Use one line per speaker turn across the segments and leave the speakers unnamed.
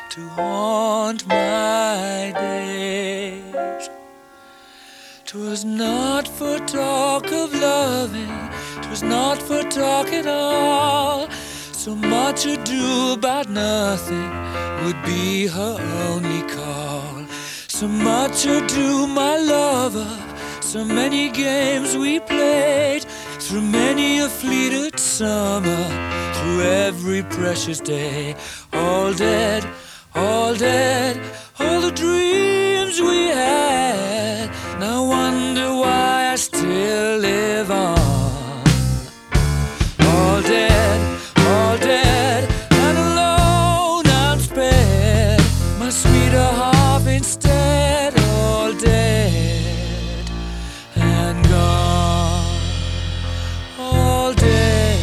to haunt my days. 'Twas not for talk of loving, 'twas not for talk at all. So much ado about nothing would be her only call. So much ado, my lover, so many games we played, through many a fleeted summer, through every precious day. All dead, all dead, all the dreams we had. Now wonder why I still live on. All dead, and alone I'm spared. My sweeter half instead, all dead and gone. All dead.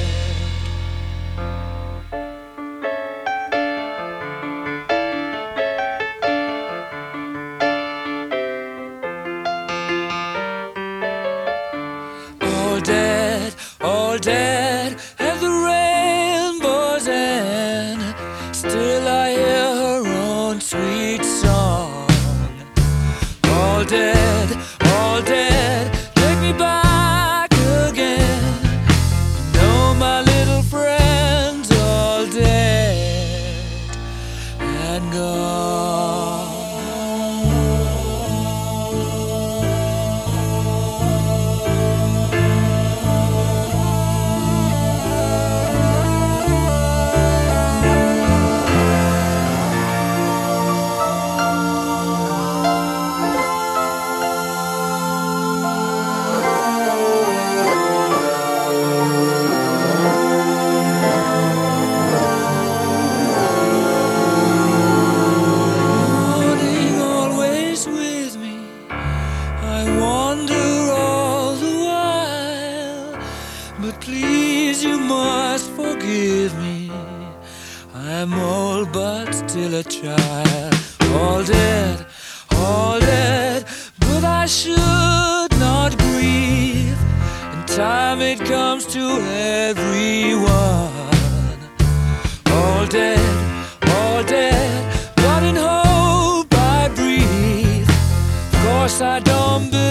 All dead, all dead, at the rainbow's end. Still I hear her own sweet song. All dead, take me back again. No, my little friends, all dead and gone. But please, you must forgive me. I'm old but still a child. All dead, but I should not grieve. In time it comes to everyone. All dead, but in hope I breathe. Of course I don't believe